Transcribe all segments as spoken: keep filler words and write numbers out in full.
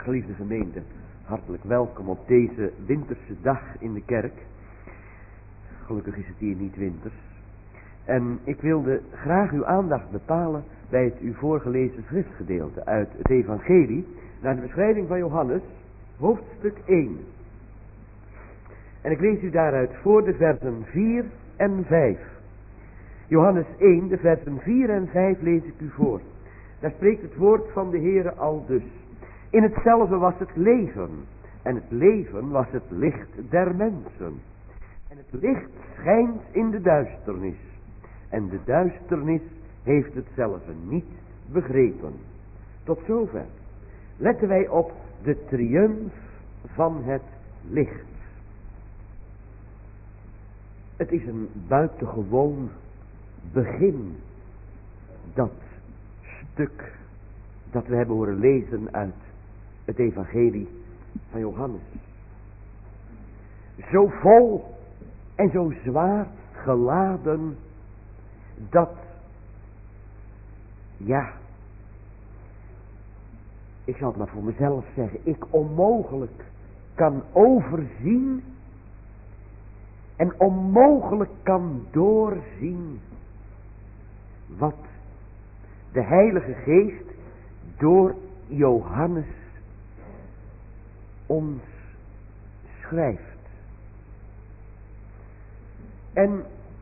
Geliefde gemeente, hartelijk welkom op deze winterse dag in de kerk. Gelukkig is het hier niet winters. En ik wilde graag uw aandacht bepalen bij het u voorgelezen schriftgedeelte uit het evangelie naar de beschrijving van Johannes, hoofdstuk één. En ik lees u daaruit voor de versen vier en vijf. Johannes één, de versen vier en vijf lees ik u voor. Daar spreekt het woord van de Heere al dus. In hetzelfde was het leven, en het leven was het licht der mensen. En het licht schijnt in de duisternis, en de duisternis heeft hetzelfde niet begrepen. Tot zover letten wij op de triumf van het licht. Het is een buitengewoon begin, dat stuk dat we hebben horen lezen uit het evangelie van Johannes. Zo vol en zo zwaar geladen dat, ja, ik zal het maar voor mezelf zeggen, ik onmogelijk kan overzien en onmogelijk kan doorzien wat de Heilige Geest door Johannes ons schrijft. En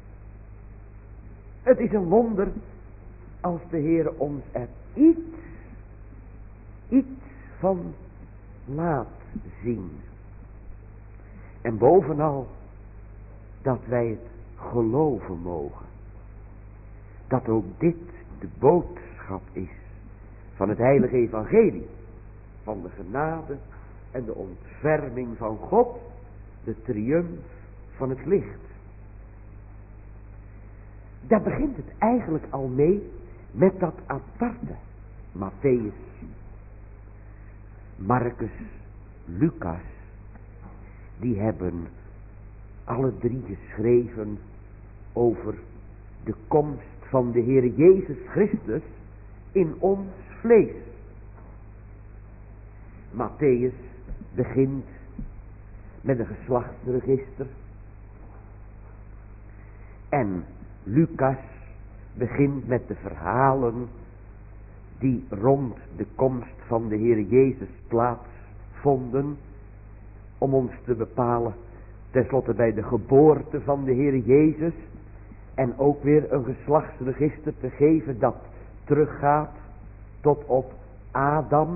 het is een wonder als de Heer ons er iets, iets van laat zien. En bovenal dat wij het geloven mogen. Dat ook dit de boodschap is van het heilige evangelie. Van de genade en de ontferming van God. De triumf van het licht. Daar begint het eigenlijk al mee met dat aparte. Mattheüs, Marcus, Lucas. Die hebben alle drie geschreven over de komst van de Heer Jezus Christus in ons vlees. Mattheüs begint met een geslachtsregister. En Lucas begint met de verhalen die rond de komst van de Heer Jezus plaatsvonden. Om ons te bepalen, tenslotte bij de geboorte van de Heer Jezus. En ook weer een geslachtsregister te geven dat teruggaat tot op Adam.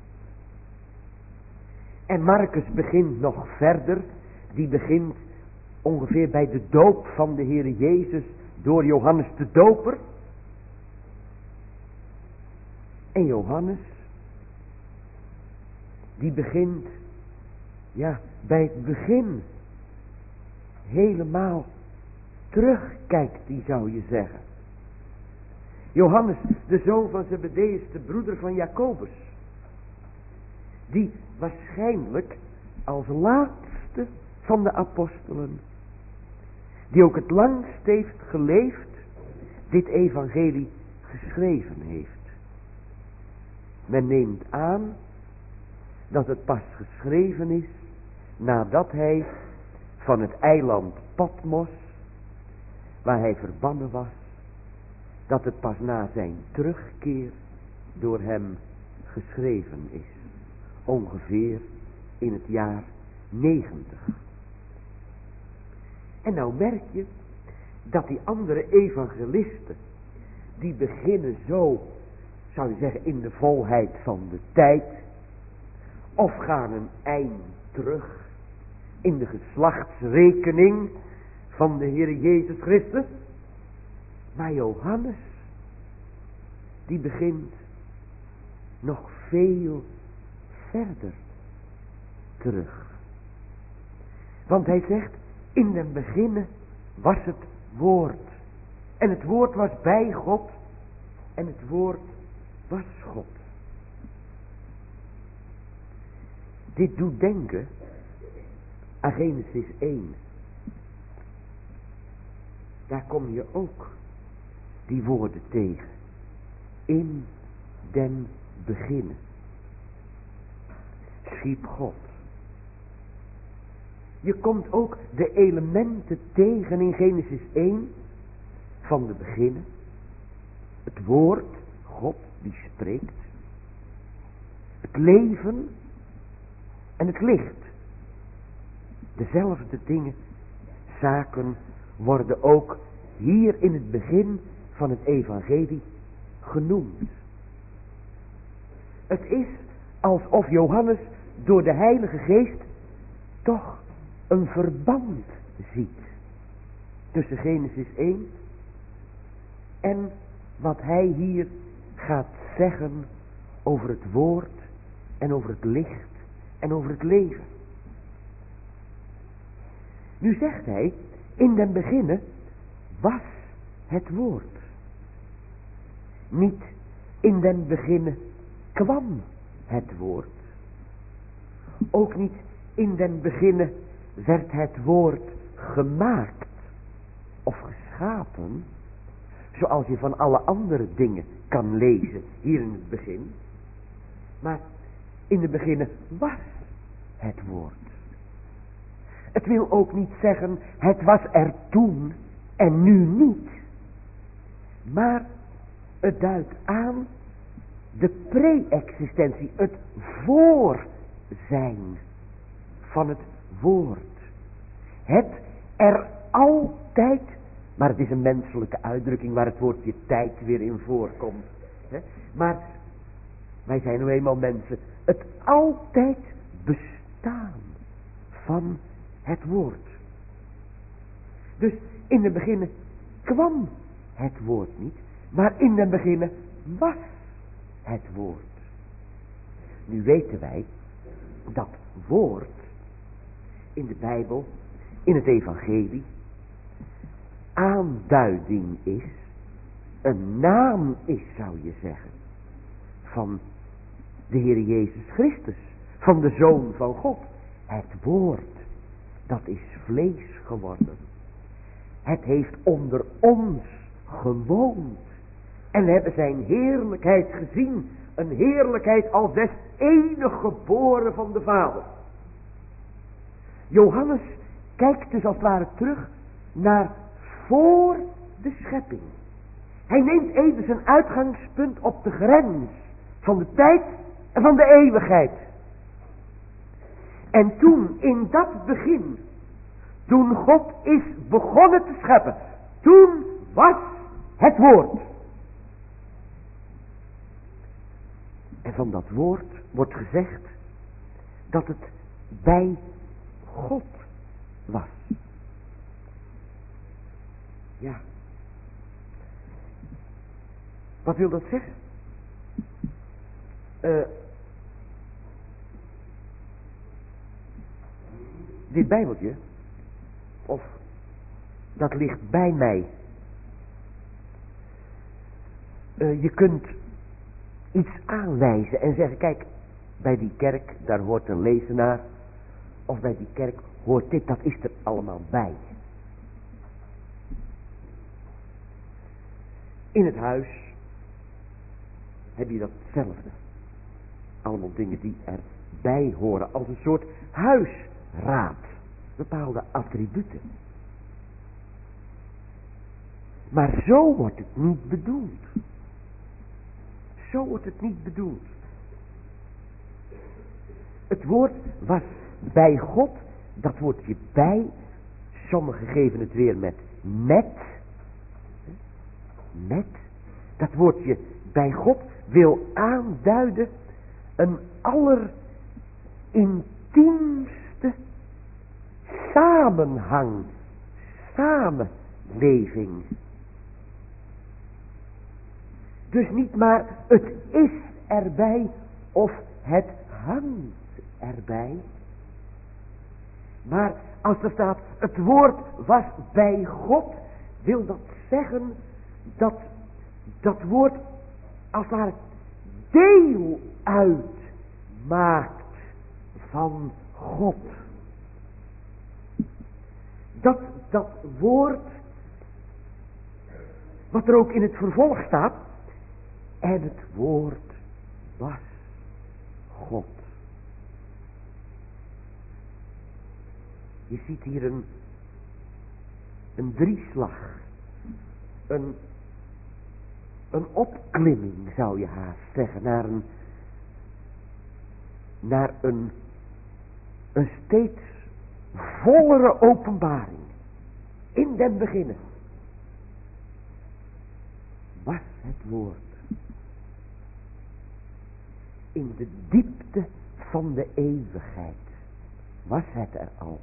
En Marcus begint nog verder. Die begint ongeveer bij de doop van de Heer Jezus door Johannes de Doper. En Johannes, die begint, ja, bij het begin helemaal terugkijkt, die zou je zeggen. Johannes, de zoon van Zebedeus, de broeder van Jacobus. Die waarschijnlijk als laatste van de apostelen, die ook het langst heeft geleefd, dit evangelie geschreven heeft. Men neemt aan dat het pas geschreven is nadat hij van het eiland Patmos, waar hij verbannen was, dat het pas na zijn terugkeer door hem geschreven is. Ongeveer in het jaar negentig. En nou merk je dat die andere evangelisten, die beginnen zo, zou je zeggen, in de volheid van de tijd, of gaan een eind terug in de geslachtsrekening van de Heer Jezus Christus. Maar Johannes, die begint nog veel verder terug. Want hij zegt, in den beginnen was het woord. En het woord was bij God. En het woord was God. Dit doet denken aan Genesis één. Daar kom je ook die woorden tegen. In den beginnen. schiep God. Je komt ook de elementen tegen in Genesis één van de beginnen. Het woord, God die spreekt. Het leven en het licht. Dezelfde dingen, zaken worden ook hier in het begin van het evangelie genoemd. Het is alsof Johannes door de Heilige Geest toch een verband ziet tussen Genesis één en wat hij hier gaat zeggen over het woord en over het licht en over het leven. Nu zegt hij, in den beginne was het woord. Niet in den beginne kwam het woord. Ook niet in den beginne werd het woord gemaakt of geschapen, zoals je van alle andere dingen kan lezen hier in het begin. Maar in het begin was het woord. Het wil ook niet zeggen, het was er toen en nu niet. Maar het duidt aan de pre-existentie, het voorzijn van het woord. Het er altijd, maar het is een menselijke uitdrukking waar het woordje tijd weer in voorkomt. Hè? Maar wij zijn nu eenmaal mensen. Het altijd bestaan van het woord. Dus in het begin kwam het woord niet, maar in het begin was het woord. Nu weten wij dat woord in de Bijbel, in het evangelie, aanduiding is, een naam is, zou je zeggen, van de Heer Jezus Christus, van de Zoon van God. Het woord, dat is vlees geworden. Het heeft onder ons gewoond. En we hebben zijn heerlijkheid gezien. Een heerlijkheid als des enig geboren van de Vader. Johannes kijkt dus als het ware terug naar voor de schepping. Hij neemt even zijn uitgangspunt op de grens van de tijd en van de eeuwigheid. En toen, in dat begin, toen God is begonnen te scheppen, toen was het woord. En van dat woord wordt gezegd dat het bij God was. Ja. Wat wil dat zeggen? Uh, dit Bijbeltje, of dat ligt bij mij. Uh, je kunt iets aanwijzen en zeggen, kijk, bij die kerk, daar hoort een lezenaar, of bij die kerk hoort dit, dat is er allemaal bij. In het huis heb je datzelfde. Allemaal dingen die erbij horen, als een soort huisraad. Bepaalde attributen. Maar zo wordt het niet bedoeld. Zo wordt het niet bedoeld. Het woord was bij God, dat woordje bij, sommigen geven het weer met met. Met. Dat woordje bij God wil aanduiden een allerintiemste samenhang, samenleving. Dus niet maar het is erbij of het hangt erbij. Maar als er staat het woord was bij God, wil dat zeggen dat dat woord als het ware deel uitmaakt van God. Dat dat woord, wat er ook in het vervolg staat, en het woord was God. Je ziet hier een, een drieslag. Een, een opklimming zou je haast zeggen. Naar een, naar een, een steeds vollere openbaring. In den beginnen was het woord. In de diepte van de eeuwigheid was het er al.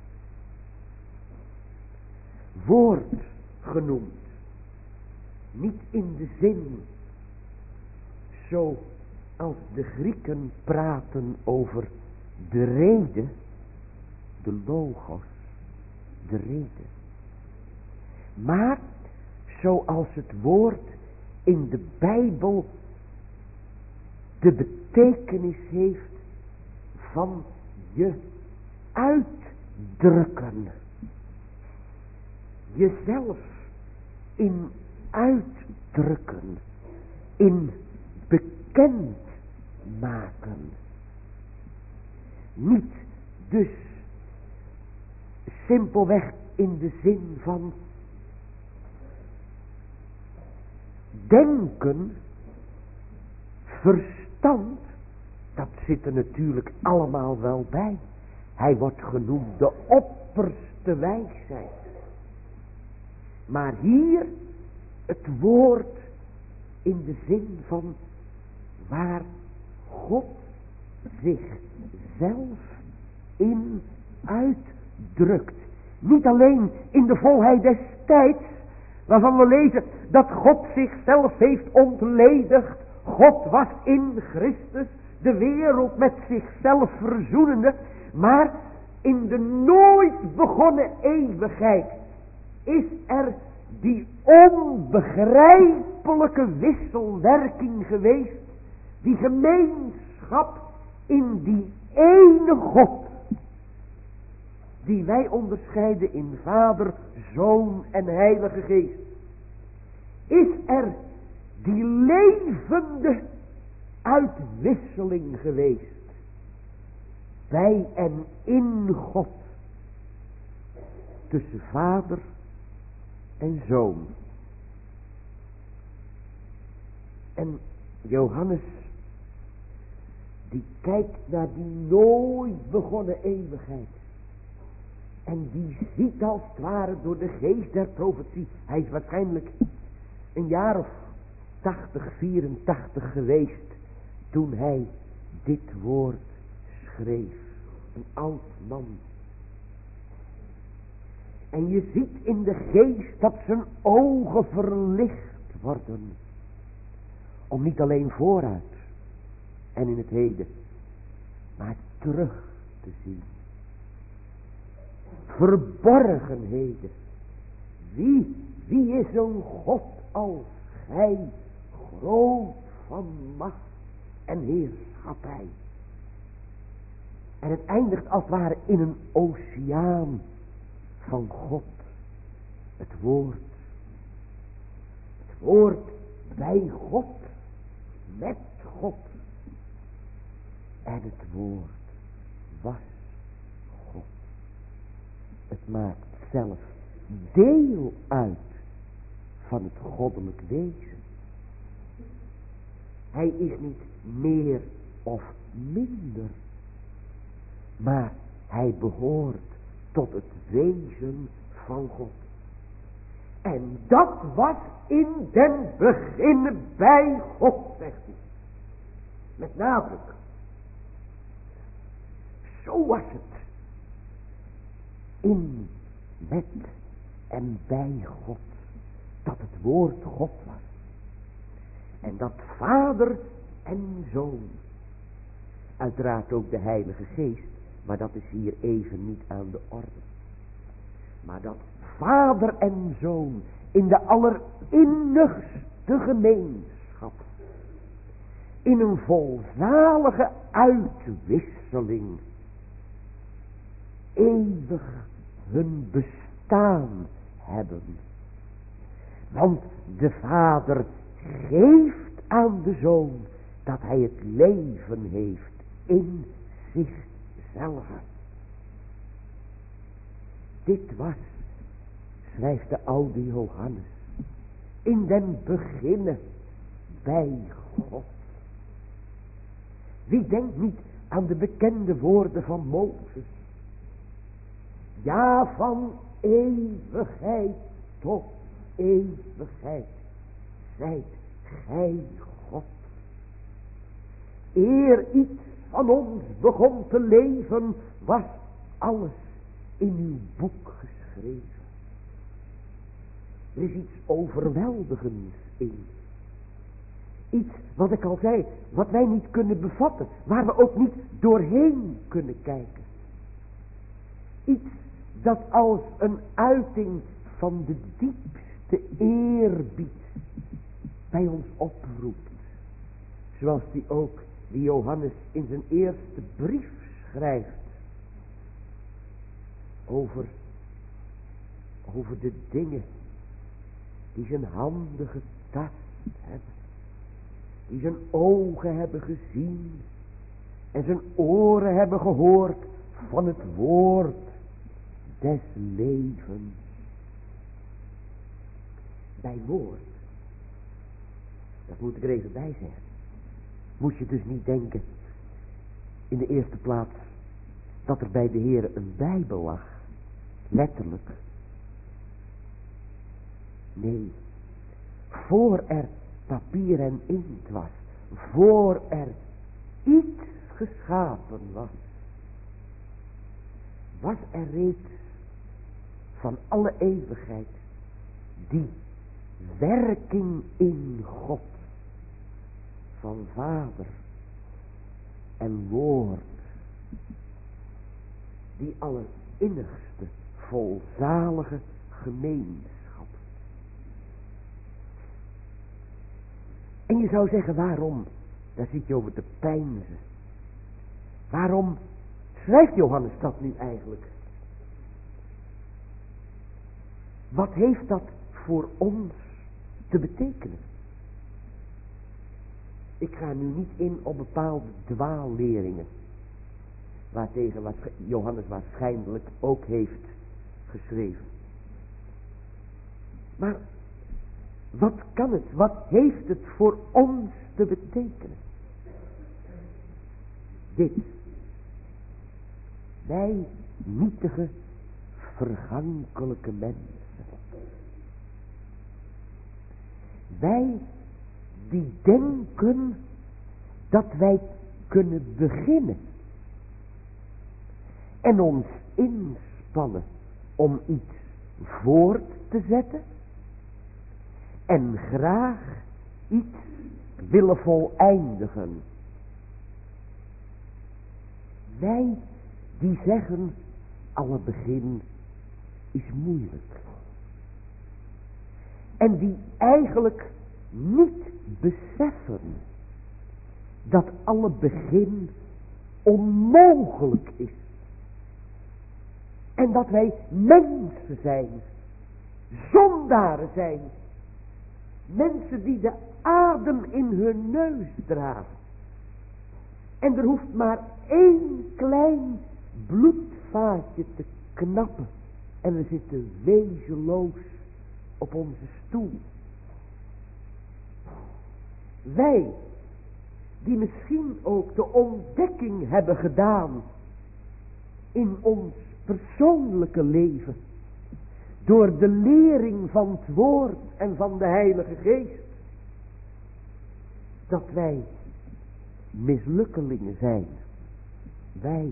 Woord genoemd. Niet in de zin zo als de Grieken praten over de rede, de logos, de rede. Maar zoals het woord in de Bijbel de betekenis heeft van je uitdrukken. Jezelf in uitdrukken. In bekend maken. Niet dus simpelweg in de zin van denken, verstand, dat zit er natuurlijk allemaal wel bij. Hij wordt genoemd de opperste wijsheid. Maar hier het woord in de zin van waar God zichzelf in uitdrukt. Niet alleen in de volheid des tijds, waarvan we lezen dat God zichzelf heeft ontledigd. God was in Christus de wereld met zichzelf verzoenende. Maar in de nooit begonnen eeuwigheid is er die onbegrijpelijke wisselwerking geweest. Die gemeenschap in die ene God. Die wij onderscheiden in Vader, Zoon en Heilige Geest. Is er die levende uitwisseling geweest. Bij en in God. Tussen Vader en Zoon. En Johannes, die kijkt naar die nooit begonnen eeuwigheid. En die ziet als het ware door de geest der profetie. Hij is waarschijnlijk een jaar of tachtig, vierentachtig geweest toen hij dit woord schreef. Een oud man. En je ziet in de geest dat zijn ogen verlicht worden. Om niet alleen vooruit en in het heden, maar terug te zien. Verborgenheden. Wie, wie is een God als gij, groot van macht en heerschappij. En het eindigt als het ware in een oceaan van God. Het woord. Het woord bij God. Met God. En het woord was God. Het maakt zelf deel uit van het goddelijk wezen. Hij is niet meer of minder. Maar hij behoort tot het wezen van God. En dat was in den beginnen bij God, zegt hij. Met nadruk. Zo was het. In, met en bij God. Dat het woord God was. En dat Vader en Zoon. Uiteraard ook de Heilige Geest. Maar dat is hier even niet aan de orde. Maar dat Vader en Zoon in de allerinnigste gemeenschap. In een volzalige uitwisseling. Eeuwig hun bestaan hebben. Want de Vader geeft aan de Zoon dat hij het leven heeft in zichzelf. Dit was, schrijft de oude Johannes, in den beginnen bij God. Wie denkt niet aan de bekende woorden van Mozes? Ja, van eeuwigheid tot eeuwigheid zijt gij God. Eer iets van ons begon te leven, was alles in uw boek geschreven. Er is iets overweldigends in. Iets, wat ik al zei, wat wij niet kunnen bevatten, waar we ook niet doorheen kunnen kijken. Iets dat als een uiting van de diepste eerbied bij ons oproept. Zoals die ook, die Johannes in zijn eerste brief schrijft. Over, over de dingen die zijn handen getast hebben. Die zijn ogen hebben gezien. En zijn oren hebben gehoord van het woord des levens. Bij woord. Dat moet ik er even bij zeggen. Moet je dus niet denken, in de eerste plaats, dat er bij de Heer een Bijbel lag. Letterlijk. Nee. Voor er papier en inkt was. Voor er iets geschapen was. Was er reeds van alle eeuwigheid die werking in God van Vader en Woord, die allerinnigste volzalige gemeenschap. En je zou zeggen, waarom? Daar zit je over te peinzen. Waarom schrijft Johannes dat nu eigenlijk? Wat heeft dat voor ons te betekenen? Ik ga nu niet in op bepaalde dwaalleringen, waartegen wat Johannes waarschijnlijk ook heeft geschreven. Maar wat kan het, wat heeft het voor ons te betekenen? Dit. Wij nietige, vergankelijke mensen. Wij die denken dat wij kunnen beginnen. En ons inspannen om iets voort te zetten. En graag iets willen voleindigen. Wij die zeggen, alle begin is moeilijk. En die eigenlijk niet beseffen dat alle begin onmogelijk is. En dat wij mensen zijn, zondaren zijn, mensen die de adem in hun neus dragen. En er hoeft maar één klein bloedvaatje te knappen en we zitten wezenloos op onze stoel. Wij, die misschien ook de ontdekking hebben gedaan in ons persoonlijke leven, door de lering van het woord en van de Heilige Geest, dat wij mislukkelingen zijn. Wij.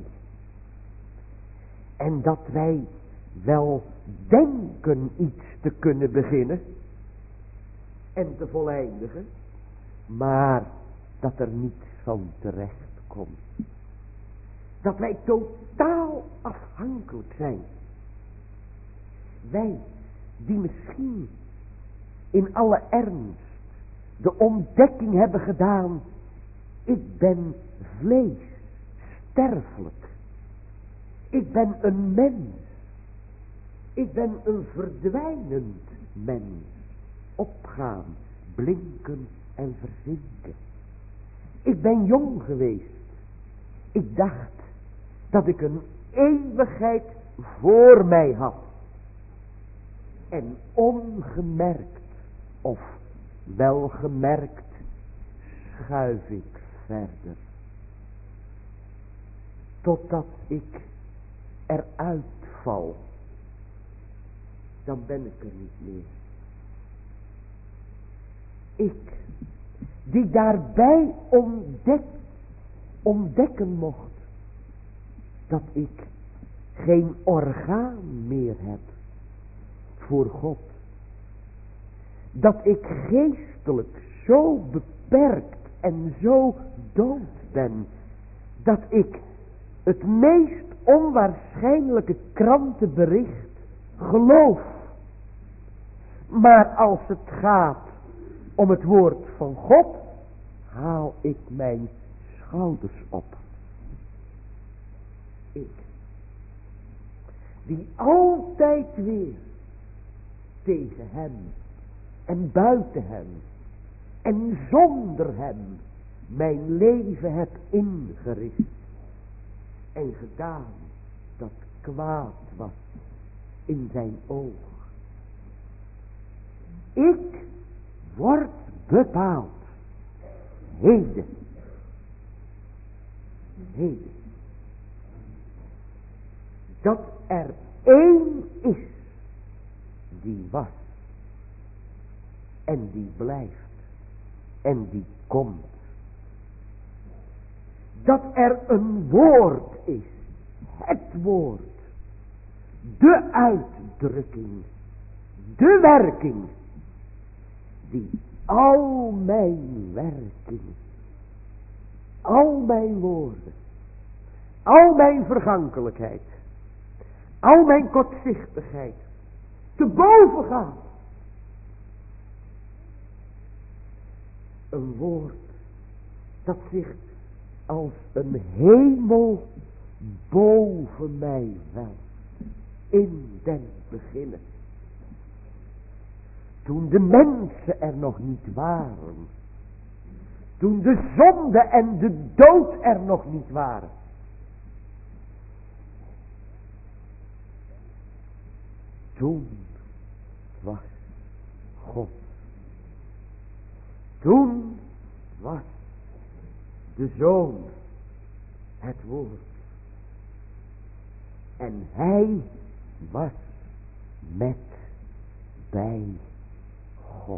En dat wij wel denken iets te kunnen beginnen en te voleindigen, maar dat er niets van terecht komt. Dat wij totaal afhankelijk zijn. Wij die misschien in alle ernst de ontdekking hebben gedaan, ik ben vlees, sterfelijk. Ik ben een mens. Ik ben een verdwijnend mens. Opgaan, blinken en verzinken. Ik ben jong geweest. Ik dacht dat ik een eeuwigheid voor mij had. En ongemerkt of welgemerkt schuif ik verder. Totdat ik eruit val. Dan ben ik er niet meer. Ik, die daarbij ontdek, ontdekken mocht dat ik geen orgaan meer heb voor God. Dat ik geestelijk zo beperkt en zo dood ben, dat ik het meest onwaarschijnlijke krantenbericht geloof. Maar als het gaat om het woord van God, haal ik mijn schouders op. Ik, die altijd weer tegen hem en buiten hem en zonder hem mijn leven heb ingericht en gedaan dat kwaad was in zijn oog. Ik word bepaald. Heden. Heden. Dat er één is die was en die blijft en die komt. Dat er een woord is, het woord, de uitdrukking, de werking, die al mijn werking, al mijn woorden, al mijn vergankelijkheid, al mijn kortzichtigheid te boven gaat. Een woord dat zich als een hemel boven mij welt in den beginnen. Toen de mensen er nog niet waren. Toen de zonde en de dood er nog niet waren. Toen was God. Toen was de Zoon het woord. En hij was met bij God.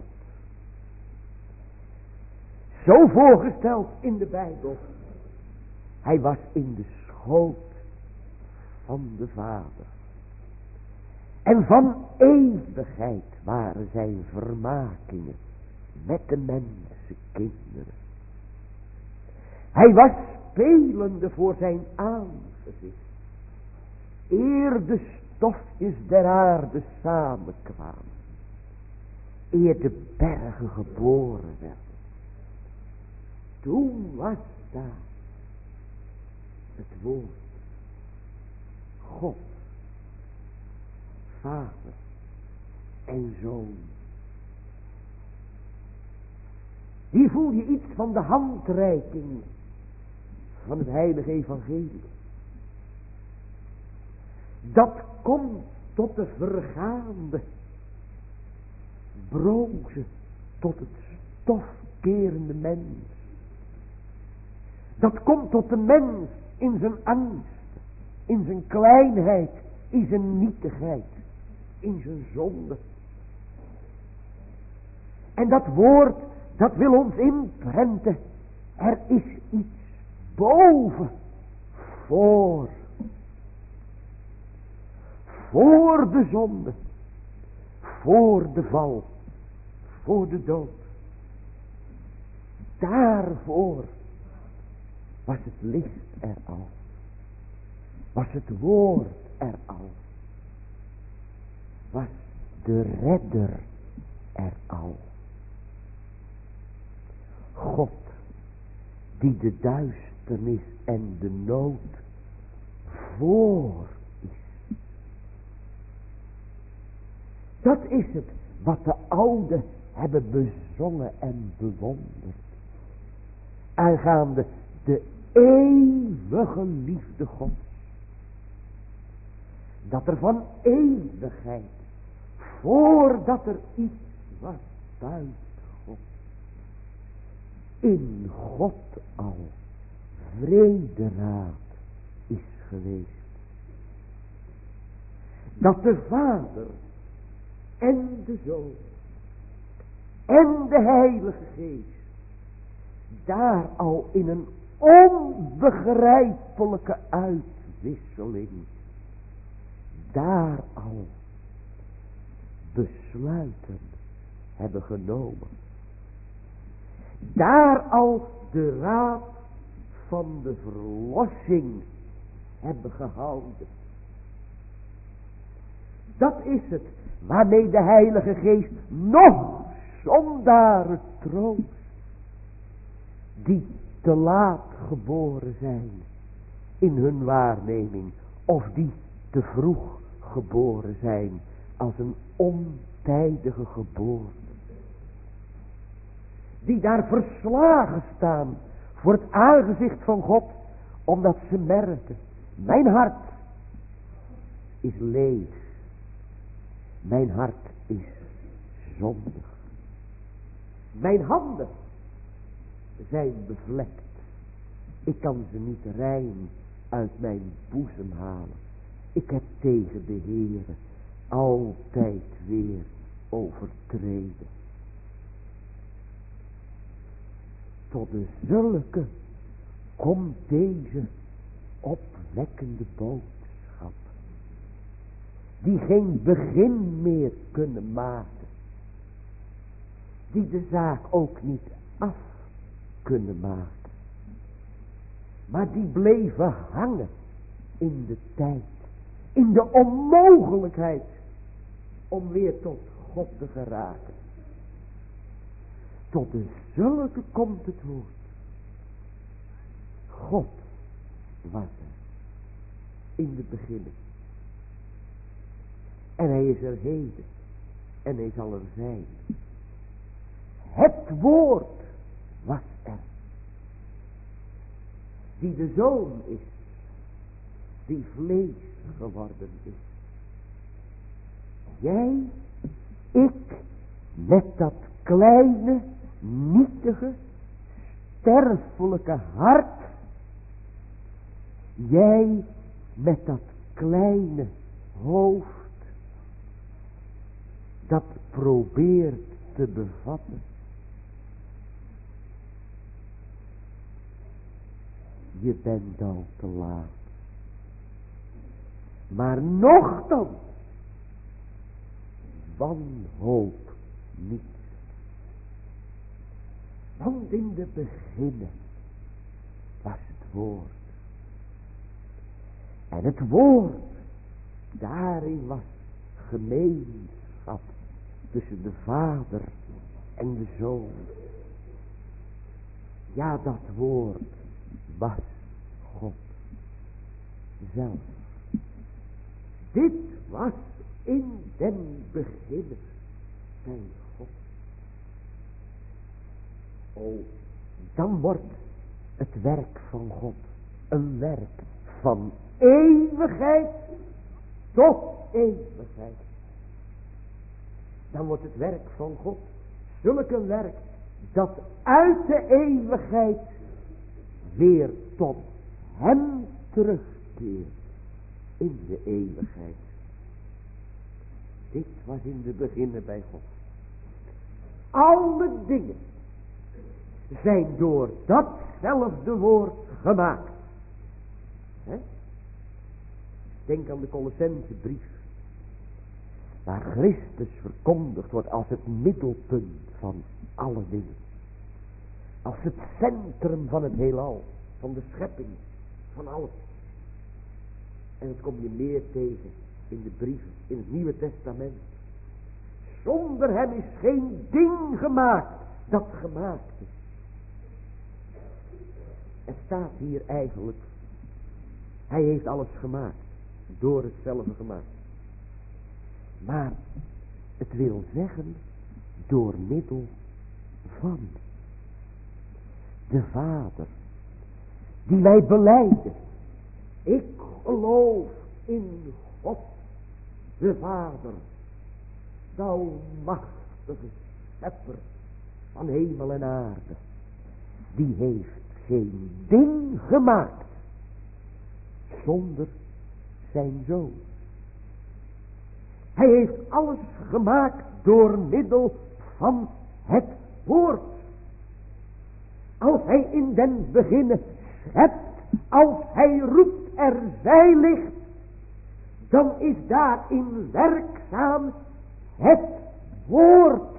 Zo voorgesteld in de Bijbel. Hij was in de schoot van de Vader. En van eeuwigheid waren zijn vermakingen met de mensenkinderen. Hij was spelende voor zijn aangezicht. Eer de stofjes der aarde samenkwamen. Eer de bergen geboren werden. Toen was daar het woord. God. Vader en Zoon. Hier voel je iets van de handreiking van het heilige evangelie. Dat komt tot de vergaande, broze, tot het stofkerende mens. Dat komt tot de mens in zijn angst, in zijn kleinheid, in zijn nietigheid, in zijn zonde. En dat woord, dat wil ons inprenten. Er is iets boven, voor. Voor de zonde, voor de val, voor de dood. Daarvoor was het licht er al. Was het woord er al. Was de redder er al. God, die de duisternis en de nood voor is. Dat is het wat de ouden hebben bezongen en bewonderd. Aangaande de eeuwige liefde Gods. Dat er van eeuwigheid voordat er iets was buiten God, in God al vrederaad is geweest. Dat de Vader en de Zoon en de Heilige Geest daar al in een onbegrijpelijke uitwisseling daar al besluiten hebben genomen. Daar al de raad van de verlossing hebben gehouden. Dat is het waarmee de Heilige Geest nog zondaren troost, die te laat geboren zijn in hun waarneming, of die te vroeg geboren zijn als een ontijdige geboorte. Die daar verslagen staan voor het aangezicht van God, omdat ze merken, mijn hart is leeg. Mijn hart is zondig. Mijn handen zijn bevlekt. Ik kan ze niet rein uit mijn boezem halen. Ik heb tegen de Heere altijd weer overtreden. Tot de zulke komt deze opwekkende boodschap, die geen begin meer kunnen maken, die de zaak ook niet af kunnen maken, maar die bleven hangen in de tijd, in de onmogelijkheid om weer tot God te geraken. Tot de zulke komt het woord. God was er in de beginning. En hij is er heden. En hij zal er zijn. Het woord was er. Die de Zoon is. Die vlees geworden is. Jij, ik, met dat kleine, nietige, sterfelijke hart. Jij met dat kleine hoofd, dat probeert te bevatten. Je bent al te laat. Maar nochtans, wanhoop niet. Want in de beginnen was het woord. En het woord, daarin was gemeenschap tussen de Vader en de Zoon. Ja, dat woord was God zelf. Dit was in den beginnen bij God. O, dan wordt het werk van God een werk van eeuwigheid tot eeuwigheid. Dan wordt het werk van God zulk een werk dat uit de eeuwigheid weer tot hem terugkeert in de eeuwigheid. Dit was in de beginnen bij God. Alle dingen zijn door datzelfde woord gemaakt. He? Denk aan de Colossensebrief, waar Christus verkondigd wordt als het middelpunt van alle dingen. Als het centrum van het heelal, van de schepping, van alles. En dat kom je meer tegen in de brieven, in het Nieuwe Testament. Zonder hem is geen ding gemaakt dat gemaakt is. Er staat hier eigenlijk, hij heeft alles gemaakt, door hetzelfde gemaakt. Maar het wil zeggen, door middel van de Vader, die wij belijden. Ik geloof in God, de Vader, almachtige schepper van hemel en aarde, die heeft geen ding gemaakt zonder zijn zoon. Hij heeft alles gemaakt door middel van het woord. Als hij in den beginnen schept, als hij roept er zij licht, dan is daarin werkzaam het woord.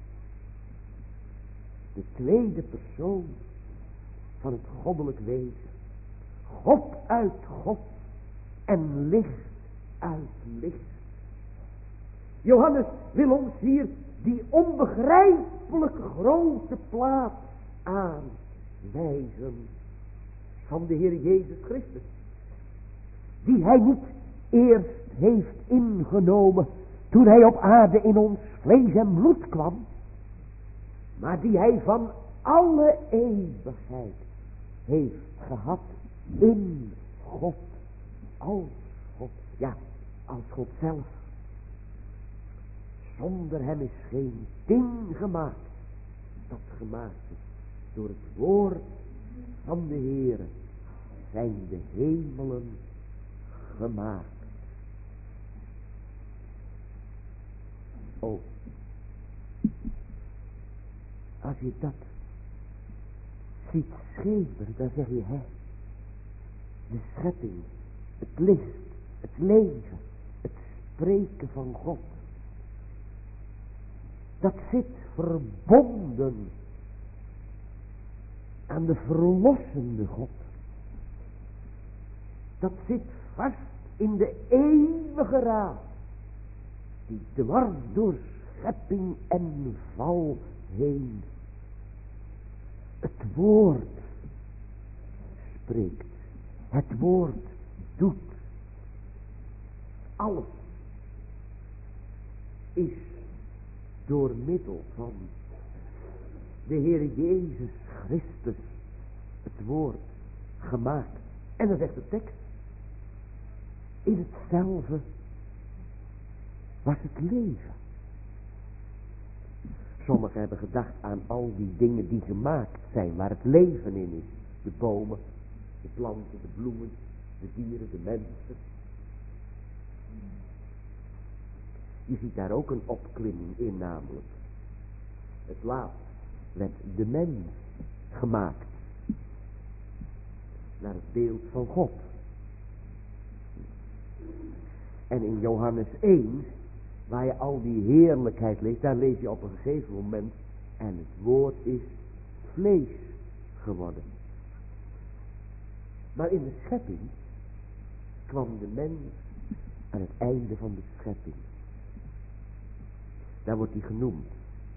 De tweede persoon van het goddelijk wezen. God uit God en licht uit licht. Johannes wil ons hier die onbegrijpelijk grote plaats aanwijzen van de Heer Jezus Christus. Die hij niet eerst heeft ingenomen toen hij op aarde in ons vlees en bloed kwam, maar die hij van alle eeuwigheid heeft gehad in God, als God, ja, als God zelf. Zonder hem is geen ding gemaakt dat gemaakt is. Door het woord van de Heere zijn de hemelen gemaakt. Oh, als je dat ziet schemeren, dan zeg je, hè, de schepping, het licht, het leven, het spreken van God, dat zit verbonden aan de verlossende God. Dat zit vast in de eeuwige raad, die dwars door schepping en val heen het woord spreekt. Het woord doet. Alles is door middel van de Heer Jezus Christus het woord gemaakt. En dan zegt de tekst, in hetzelfde was het leven. Sommigen hebben gedacht aan al die dingen die gemaakt zijn, waar het leven in is. De bomen, de planten, de bloemen, de dieren, de mensen. Je ziet daar ook een opklimming in, namelijk. Het laatst werd de mens gemaakt. Naar het beeld van God. En in Johannes één, waar je al die heerlijkheid leest, daar lees je op een gegeven moment, en het woord is vlees geworden. Maar in de schepping kwam de mens aan het einde van de schepping. Daar wordt hij genoemd.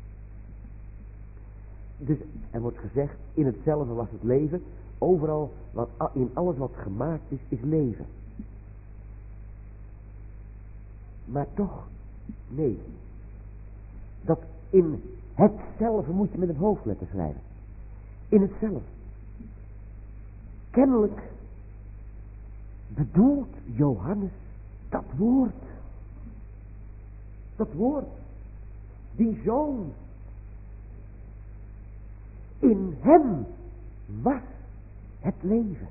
Dus er wordt gezegd, in hetzelfde was het leven. Overal, wat, in alles wat gemaakt is, is leven. Maar toch, nee. Dat in hetzelfde moet je met een hoofdletter schrijven. In hetzelfde. Kennelijk bedoelt Johannes dat woord. Dat woord. Die zoon. In hem was het leven.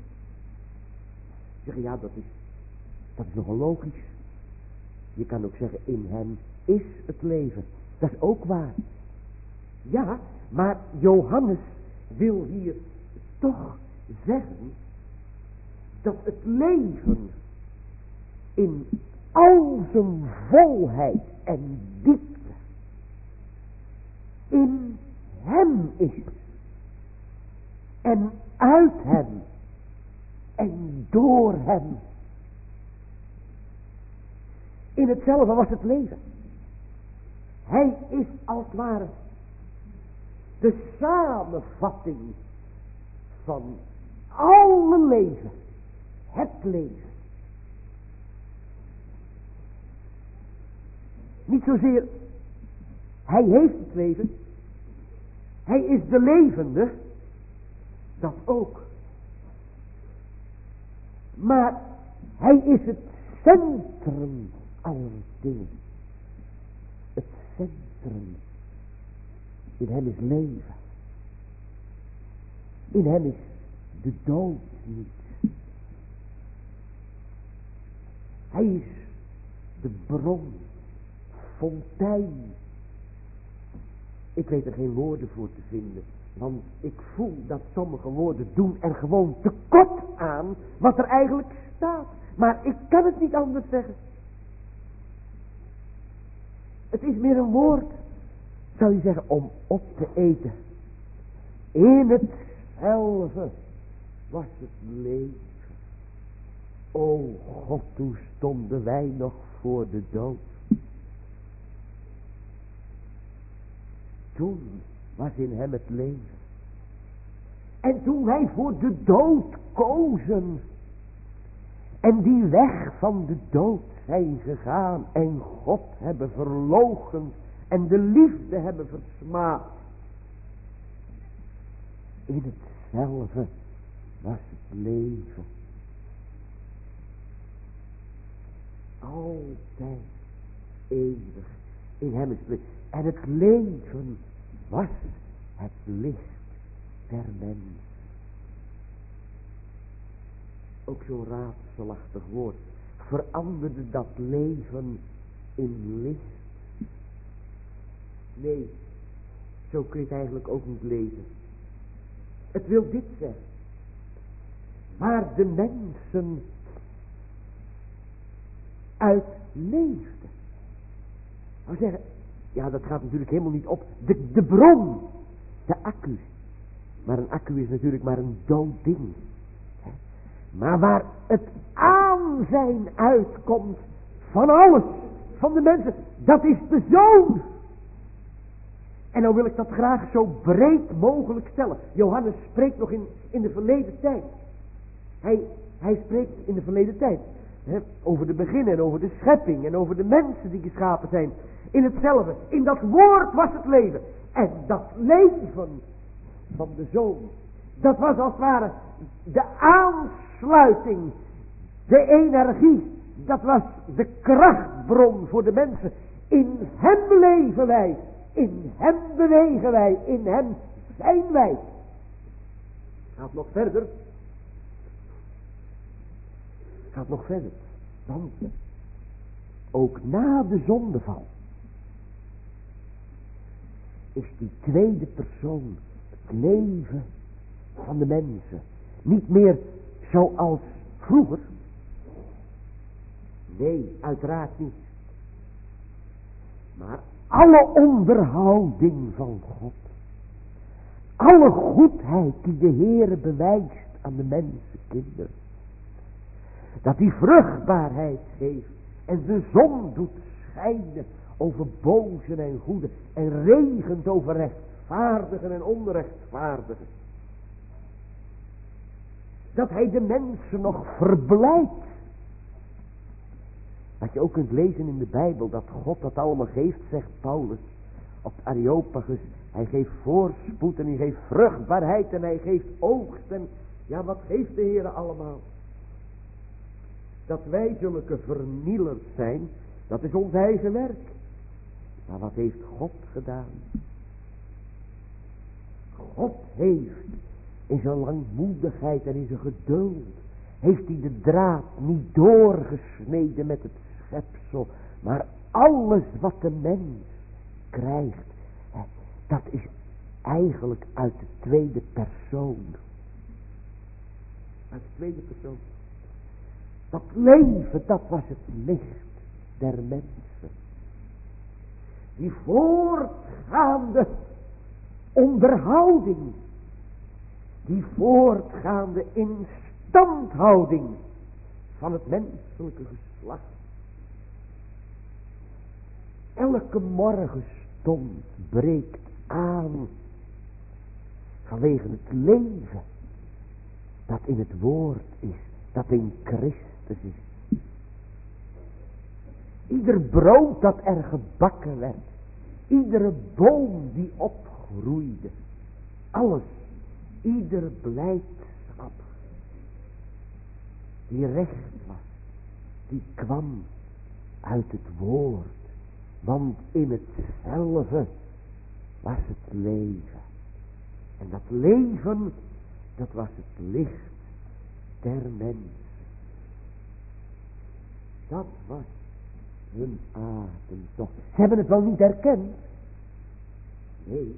Zeg je, ja, dat is, dat is nogal logisch. Je kan ook zeggen, in hem is het leven. Dat is ook waar. Ja, maar Johannes wil hier toch zeggen dat het leven in al zijn volheid en diepte in hem is. En uit hem. En door hem. In hetzelfde was het leven. Hij is als het ware de samenvatting van alle leven. Het leven. Niet zozeer hij heeft het leven. Hij is de levende. Dat ook. Maar hij is het centrum aller dingen. centrum. In hem is leven. In hem is de dood niet. Hij is de bron, fontein. Ik weet er geen woorden voor te vinden. Want ik voel dat sommige woorden doen er gewoon tekort aan wat er eigenlijk staat. Maar ik kan het niet anders zeggen. Het is meer een woord, zou je zeggen, om op te eten. In hetzelfde was het leven. O God, toen stonden wij nog voor de dood. Toen was in hem het leven. En toen wij voor de dood kozen. En die weg van de dood zijn gegaan. En God hebben verloochend. En de liefde hebben versmaad. In hetzelfde was het leven. Altijd eeuwig. In hem is het leven. En het leven was het licht der mens. Ook zo'n raadselachtig woord. Veranderde dat leven in licht? Nee, zo kun je het eigenlijk ook niet lezen. Het wil dit zeggen. Waar de mensen uit leefden. Nou zeggen, ja, dat gaat natuurlijk helemaal niet op. De, de bron, de accu. Maar een accu is natuurlijk maar een dood ding. Maar waar het aanzijn uitkomt van alles, van de mensen, dat is de Zoon. En nou wil ik dat graag zo breed mogelijk stellen. Johannes spreekt nog in, in de verleden tijd. Hij, hij spreekt in de verleden tijd. Hè, over de begin en over de schepping en over de mensen die geschapen zijn. In hetzelfde, in dat woord was het leven. En dat leven van de Zoon, dat was als het ware de aansluiting, de energie. Dat was de krachtbron voor de mensen. In hem leven wij, in hem bewegen wij, in hem zijn wij. Gaat nog verder. Gaat nog verder. Want ook na de zondeval is die tweede persoon het leven van de mensen niet meer zoals vroeger. Nee, uiteraard niet. Maar alle onderhouding van God, alle goedheid die de Heere bewijst aan de mensenkinderen, dat die vruchtbaarheid geeft en de zon doet schijnen over bozen en goeden en regent over rechtvaardigen en onrechtvaardigen. Dat hij de mensen nog verblijdt. Wat je ook kunt lezen in de Bijbel, dat God dat allemaal geeft, zegt Paulus op Areopagus. Hij geeft voorspoed en hij geeft vruchtbaarheid en hij geeft oogst. En ja, wat geeft de Heer allemaal? Dat wij zulke vernielers zijn, dat is ons eigen werk. Maar wat heeft God gedaan? God heeft in zijn langmoedigheid en in zijn geduld, heeft hij de draad niet doorgesneden met het schepsel, maar alles wat de mens krijgt, dat is eigenlijk uit de tweede persoon. Uit de tweede persoon. Dat leven, dat was het licht der mensen. Die voortgaande onderhouding. Die voortgaande instandhouding van het menselijke geslacht. Elke morgenstond breekt aan vanwege het leven dat in het woord is, dat in Christus is. Ieder brood dat er gebakken werd, iedere boom die opgroeide, alles, ieder blijdschap die recht was, die kwam uit het woord Want in hetzelfde was het leven. En dat leven, dat was het licht der mens. Dat was hun ademtocht. Ze hebben het wel niet herkend. Nee.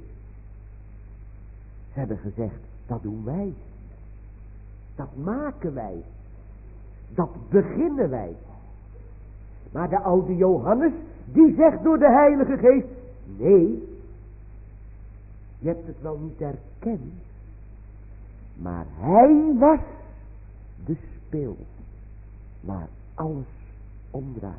Ze hebben gezegd, dat doen wij. Dat maken wij. Dat beginnen wij. Maar de oude Johannes, die zegt door de Heilige Geest, nee, je hebt het wel niet herkend, maar hij was de spil waar alles om draait.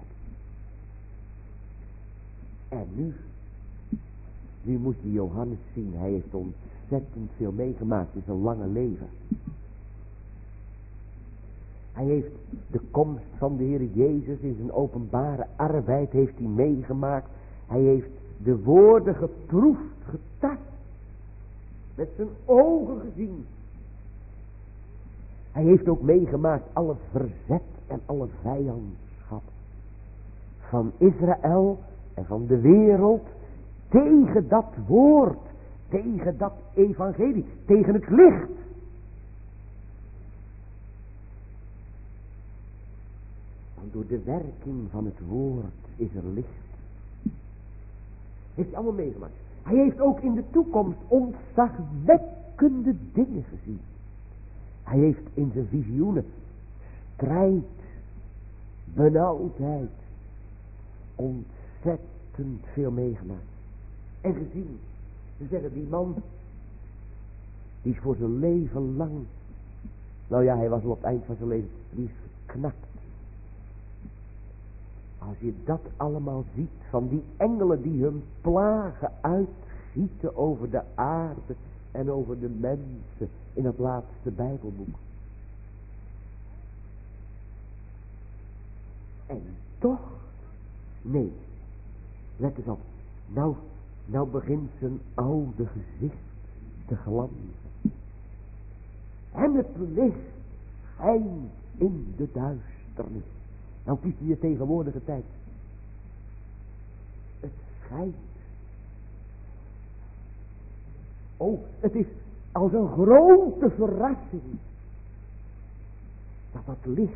En nu, nu moet je Johannes zien, hij heeft ontzettend veel meegemaakt in zijn lange leven. Hij heeft de komst van de Heer Jezus in zijn openbare arbeid heeft hij meegemaakt. Hij heeft de woorden geproefd, getast. Met zijn ogen gezien. Hij heeft ook meegemaakt alle verzet en alle vijandschap. Van Israël en van de wereld. Tegen dat woord. Tegen dat evangelie. Tegen het licht. Want door de werking van het woord is er licht. Heeft hij allemaal meegemaakt. Hij heeft ook in de toekomst ontzagwekkende dingen gezien. Hij heeft in zijn visioenen strijd, benauwdheid, ontzettend veel meegemaakt. En gezien. Ze zeggen, die man, die is voor zijn leven lang, nou ja, hij was al op het eind van zijn leven, die is geknakt. Als je dat allemaal ziet, van die engelen die hun plagen uitgieten over de aarde en over de mensen in het laatste Bijbelboek. En toch, nee, let eens op, nou, nou begint zijn oude gezicht te glanzen. En het licht schijnt in de duisternis. Nou kiest hij de tegenwoordige tijd. Het schijnt. Oh, het is als een grote verrassing. Dat dat licht.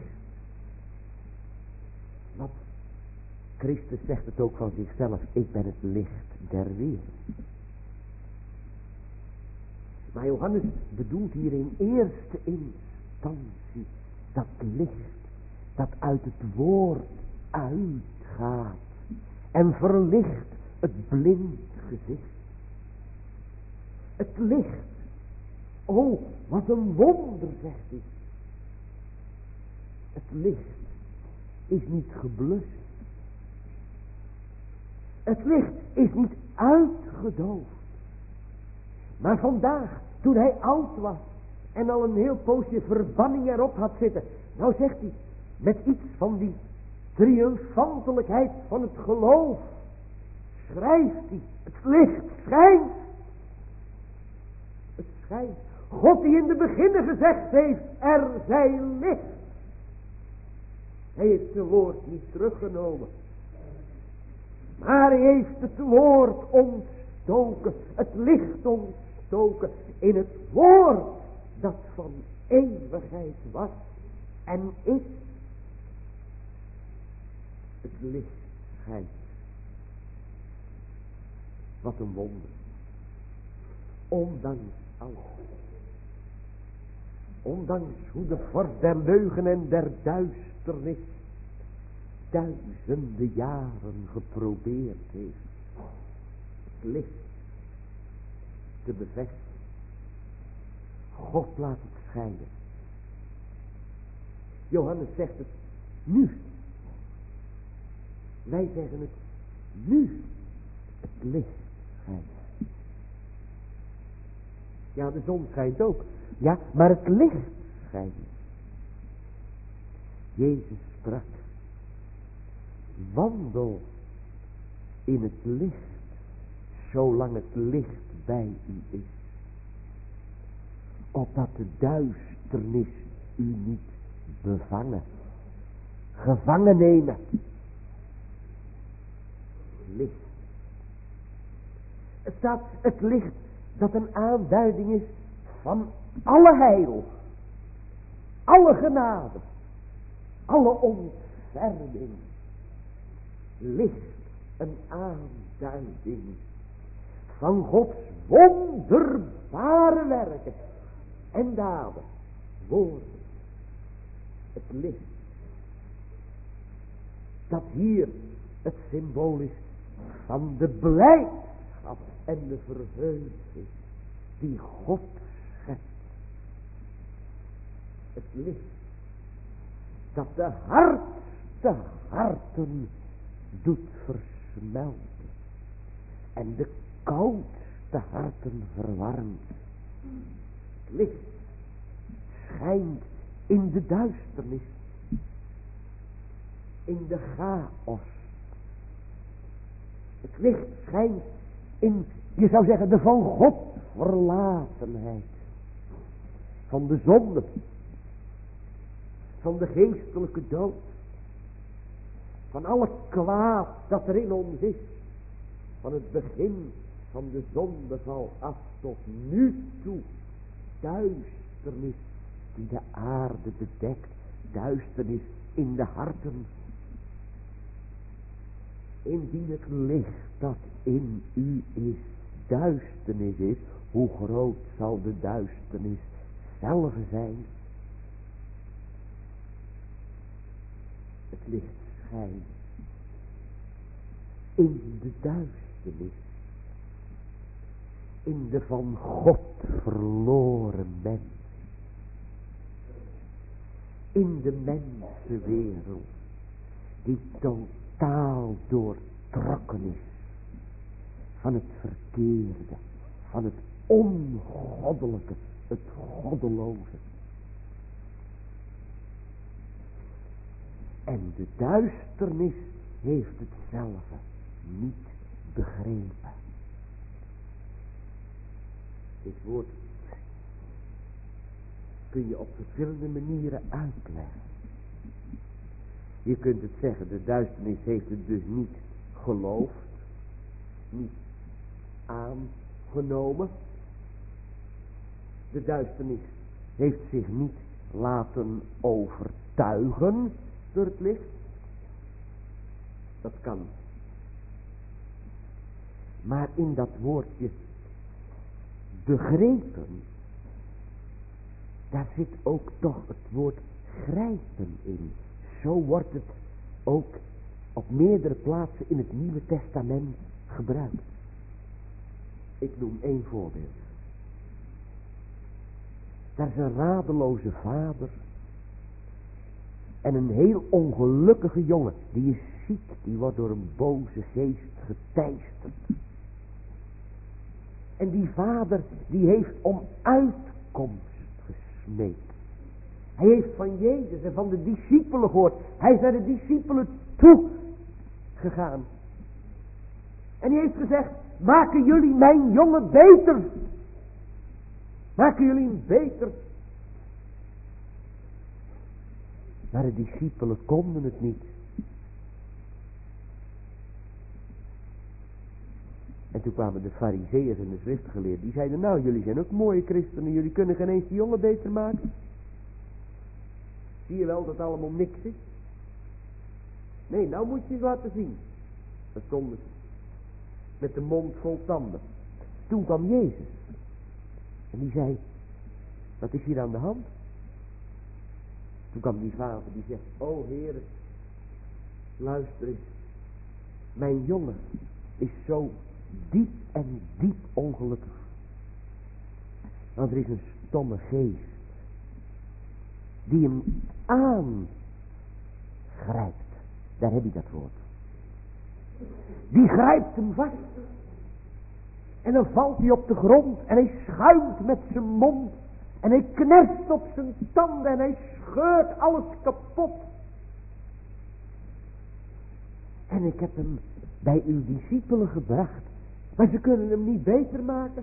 Want Christus zegt het ook van zichzelf. Ik ben het licht der wereld. Maar Johannes bedoelt hier in eerste instantie dat licht. Dat uit het woord uitgaat. En verlicht het blind gezicht. Het licht. Oh, wat een wonder, zegt hij. Het licht is niet geblust. Het licht is niet uitgedoofd. Maar vandaag, toen hij oud was en al een heel poosje verbanning erop had zitten. Nou zegt hij, met iets van die triomfantelijkheid van het geloof, schrijft hij, het licht schijnt. Het schijnt. God die in de beginnen gezegd heeft, er zij licht. Hij heeft zijn woord niet teruggenomen. Maar hij heeft het woord ontstoken, het licht ontstoken in het woord dat van eeuwigheid was en is. Het licht schijnt. Wat een wonder. Ondanks alles. Ondanks hoe de vorst der leugen en der duisternis duizenden jaren geprobeerd heeft. Het licht te bevestigen. God laat het schijnen. Johannes zegt het nu. Wij zeggen het nu. Het licht schijnt. Ja, de zon schijnt ook. Ja, maar het licht schijnt. Jezus sprak. Wandel in het licht, zolang het licht bij u is. Opdat de duisternis u niet bevangen, gevangen nemen. licht. Het staat het licht dat een aanduiding is van alle heil, alle genade, alle ontferming. Licht een aanduiding van Gods wonderbare werken en daden, woorden. Het licht dat hier het symbool is van de blijdschap en de verheuging die God schept. Het licht dat de hardste harten doet versmelten en de koudste harten verwarmt. Het licht schijnt in de duisternis, in de chaos. Het licht schijnt in, je zou zeggen, de van God verlatenheid, van de zonde, van de geestelijke dood, van alle kwaad dat er in ons is, van het begin van de zondeval af tot nu toe. Duisternis die de aarde bedekt, duisternis in de harten. Indien het licht dat in u is duisternis is, hoe groot zal de duisternis zelf zijn? Het licht schijnt in de duisternis, in de van God verloren mens, in de mensenwereld die totaal doortrokken is van het verkeerde, van het ongoddelijke, het goddeloze. En de duisternis heeft hetzelfde niet begrepen. Dit woord kun je op verschillende manieren uitleggen. Je kunt het zeggen, de duisternis heeft het dus niet geloofd, niet aangenomen. De duisternis heeft zich niet laten overtuigen door het licht. Dat kan. Maar in dat woordje begrepen, daar zit ook toch het woord grijpen in. Zo wordt het ook op meerdere plaatsen in het Nieuwe Testament gebruikt. Ik noem één voorbeeld. Daar is een radeloze vader en een heel ongelukkige jongen. Die is ziek, die wordt door een boze geest geteisterd. En die vader, die heeft om uitkomst gesmeekt. Hij heeft van Jezus en van de discipelen gehoord. Hij is naar de discipelen toe gegaan. En hij heeft gezegd, maken jullie mijn jongen beter? Maken jullie hem beter? Maar de discipelen konden het niet. En toen kwamen de farizeeërs en de schriftgeleerden. Die zeiden, nou jullie zijn ook mooie christenen. Jullie kunnen geen eens die jongen beter maken. Zie je wel dat het allemaal niks is? Nee, nou moet je eens laten zien. Dat stonden ze. Met de mond vol tanden. Toen kwam Jezus. En die zei, wat is hier aan de hand? Toen kwam die vader die zegt, o Heer, luister eens. Mijn jongen is zo diep en diep ongelukkig. Want er is een stomme geest die hem aangrijpt. Daar heb je dat woord. Die grijpt hem vast. En dan valt hij op de grond en hij schuimt met zijn mond. En hij knerst op zijn tanden en hij scheurt alles kapot. En ik heb hem bij uw discipelen gebracht. Maar ze kunnen hem niet beter maken.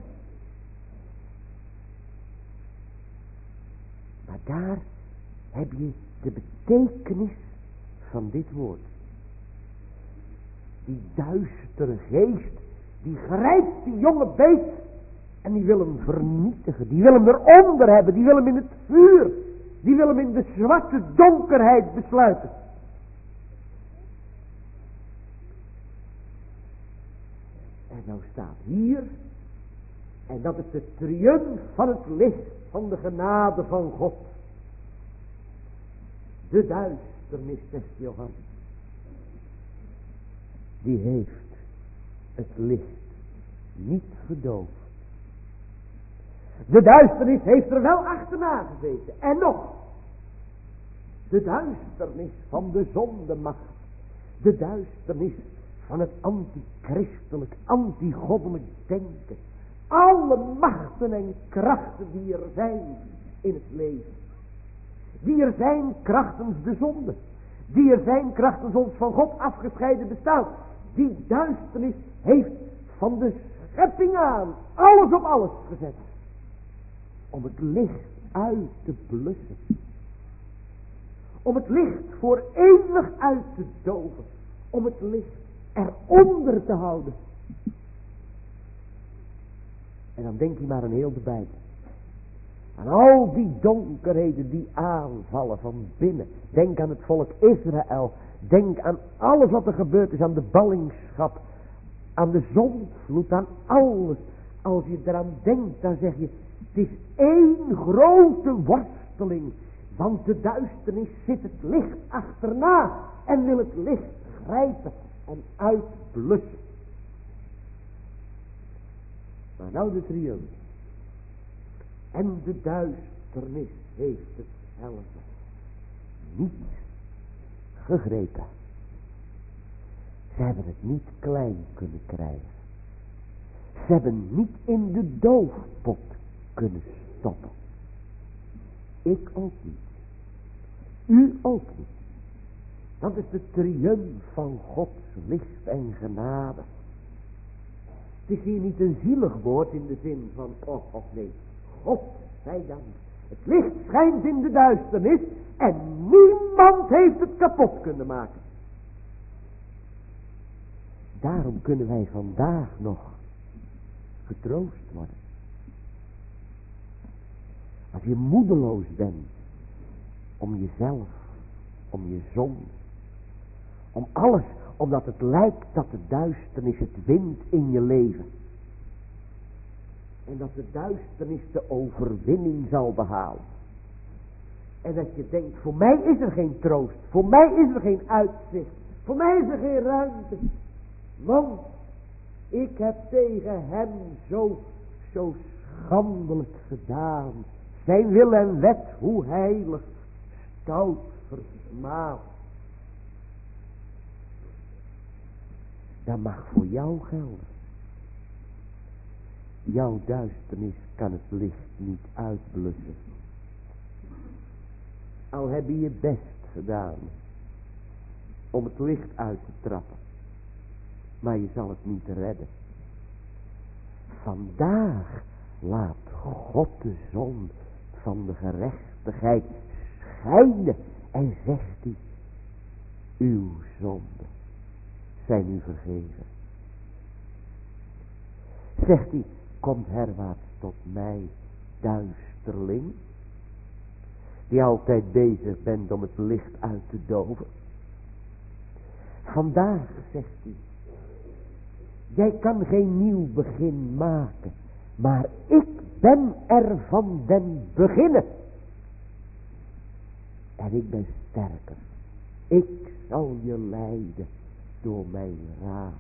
Maar daar heb je de betekenis van dit woord. Die duistere geest, die grijpt die jongen beet en die wil hem vernietigen. Die wil hem eronder hebben, die wil hem in het vuur, die wil hem in de zwarte donkerheid besluiten. En nou staat hier, en dat is de triumf van het licht van de genade van God. De duisternis, zegt Johannes, die heeft het licht niet gedoofd. De duisternis heeft er wel achterna gezeten. En nog, de duisternis van de zondemacht, de duisternis van het antichristelijk, antigoddelijk denken. Alle machten en krachten die er zijn in het leven. Die er zijn krachtens de zonde. Die er zijn krachtens ons van God afgescheiden bestaan. Die duisternis heeft van de schepping aan alles op alles gezet. Om het licht uit te blussen. Om het licht voor eeuwig uit te doven. Om het licht eronder te houden. En dan denk je maar een heel de Bijbel. Aan al die donkerheden die aanvallen van binnen. Denk aan het volk Israël. Denk aan alles wat er gebeurd is. Aan de ballingschap. Aan de zondvloed. Aan alles. Als je eraan denkt, dan zeg je, het is één grote worsteling. Want de duisternis zit het licht achterna. En wil het licht grijpen en uitblussen. Maar nou de triumf. En de duisternis heeft hetzelfde niet gegrepen. Ze hebben het niet klein kunnen krijgen. Ze hebben niet in de doofpot kunnen stoppen. Ik ook niet. U ook niet. Dat is de triumf van Gods licht en genade. Het is hier niet een zielig woord in de zin van, oh, of nee, God zij dank. Het licht schijnt in de duisternis en niemand heeft het kapot kunnen maken. Daarom kunnen wij vandaag nog getroost worden. Als je moedeloos bent om jezelf, om je zonde, om alles, omdat het lijkt dat de duisternis het wint in je leven. En dat de duisternis de overwinning zal behalen. En dat je denkt, voor mij is er geen troost. Voor mij is er geen uitzicht. Voor mij is er geen ruimte. Want ik heb tegen hem zo, zo schandelijk gedaan. Zijn wil en wet, hoe heilig, stout versmaad. Dat mag voor jou gelden. Jouw duisternis kan het licht niet uitblussen. Al heb je je best gedaan om het licht uit te trappen. Maar je zal het niet redden. Vandaag laat God de zon van de gerechtigheid schijnen. En zegt hij, uw zonden zijn u vergeven. Zegt hij, komt herwaarts tot mij, duisterling, die altijd bezig bent om het licht uit te doven. Vandaag, zegt hij, jij kan geen nieuw begin maken, maar ik ben er van den beginnen. En ik ben sterker. Ik zal je leiden door mijn raad.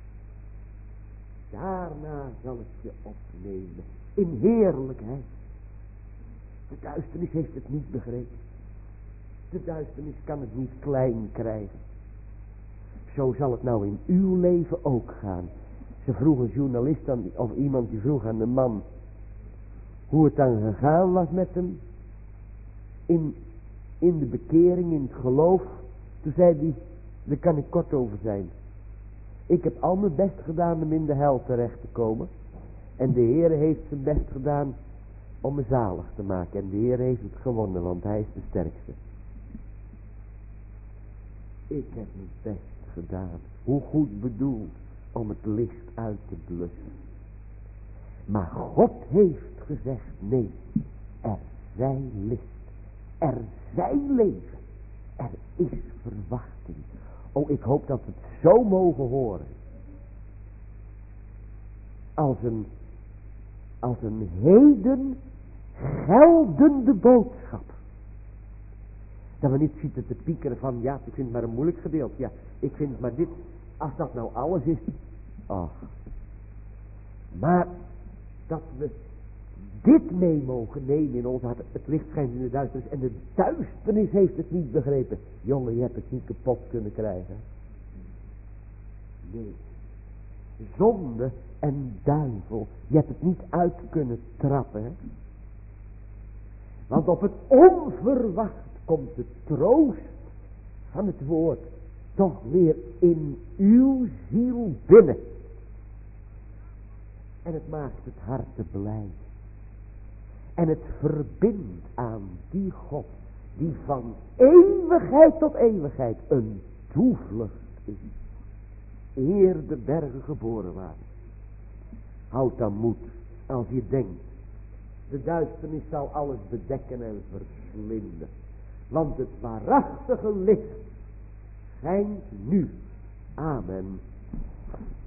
Daarna zal ik je opnemen in heerlijkheid. De duisternis heeft het niet begrepen. De duisternis kan het niet klein krijgen. Zo zal het nou in uw leven ook gaan. Ze vroeg een journalist aan, of iemand die vroeg aan de man hoe het dan gegaan was met hem in, in de bekering, in het geloof. Toen zei hij, daar kan ik kort over zijn. Ik heb al mijn best gedaan om in de hel terecht te komen. En de Heer heeft zijn best gedaan om me zalig te maken. En de Heer heeft het gewonnen, want hij is de sterkste. Ik heb mijn best gedaan, hoe goed bedoeld, om het licht uit te blussen. Maar God heeft gezegd, nee, er zij licht, er zij leven, er is verwachting. Oh, ik hoop dat we het zo mogen horen. Als een, als een heden geldende boodschap. Dat we niet zitten te piekeren van, ja, ik vind het maar een moeilijk gedeelte. Ja, ik vind het maar dit, als dat nou alles is. Ach. Maar dat we dit mee mogen nemen in ons hart. Het licht schijnt in de duisternis en de duisternis heeft het niet begrepen. Jongen, je hebt het niet kapot kunnen krijgen. Nee. Zonde en duivel, je hebt het niet uit kunnen trappen. Hè? Want op het onverwacht komt de troost van het woord toch weer in uw ziel binnen. En het maakt het hart te blij. En het verbindt aan die God die van eeuwigheid tot eeuwigheid een toevlucht is. Eer de bergen geboren waren. Houd dan moed als je denkt. De duisternis zal alles bedekken en verslinden. Want het waarachtige licht schijnt nu. Amen.